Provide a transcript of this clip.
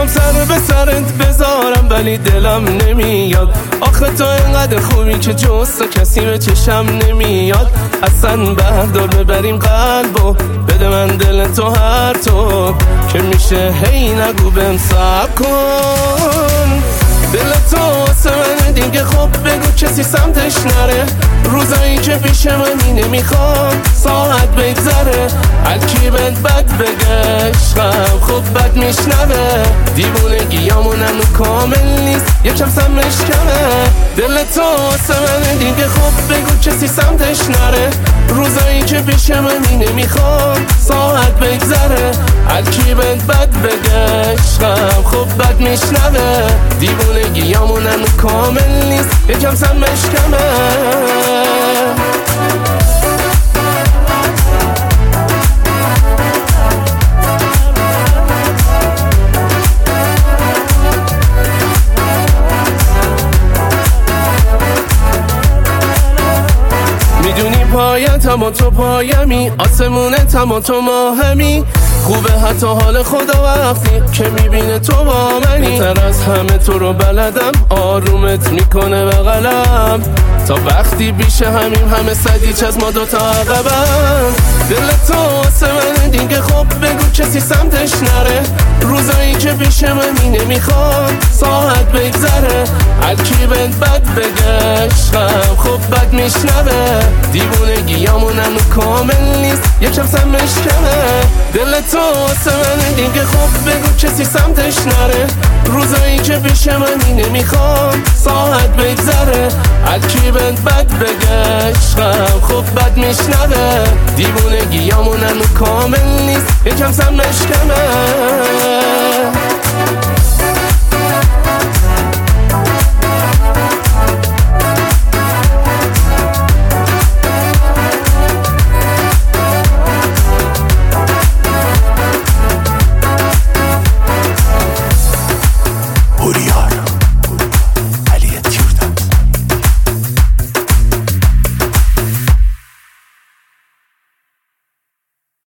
میخوام سر به سرت بذارم ولی دلم نمیاد. آخه تو اینقدر خوبی که جز تو کسی به چشم نمیاد. اصلا بردار ببریم قلبو بده من دل تو هر تو که میشه هی نگو بهم صبر کن. دل تو واسه من دیگه خب بگو کسی سمتش نره. روزایی که پیش منی نمیخوام ساعت بگذره. هر کی بد بگه عشقم خب بد میشنوه. دیوونگیامونم کامل نیست یکم سمش کمه. دل تو واسه من دیگه خب بگو کسی سمتش نره. روزایی که پیش منی نمیخوام ساعت بگذره. هر کی بد بگه عشقم خب بد میشنوه. دیوونگیامونم کامل نیست یکم سمش کمه. میدونی پایتم و تو پایمی، آسمونتم و تو ماهمی. خوبه حتی حال خدا وقتی که میبینه تو با منی. بهتر از همه تو رو بلدم، آرومت میکنه بغلم. تا وقتی بیشه همه صدیچ از ما دوتا عقبم. دل تو واسه من دیگه خب بگو کسی سمتش نره. روزایی که پیش منی نمیخوام ساعت بگذره. هر کی بد بگه عشقم خب بد میشنوه. دیوونگیامونم کامل نیست یکم سمش کمه. دل تو واسه من دیگه خب بگو کسی سمتش نره. روزایی که پیش منی نمیخوام ساعت بگذره. هر کی بد بگه عشقم خب بد میشنوه. دیوونگیامونم کامل نیست یکم سمش کمه.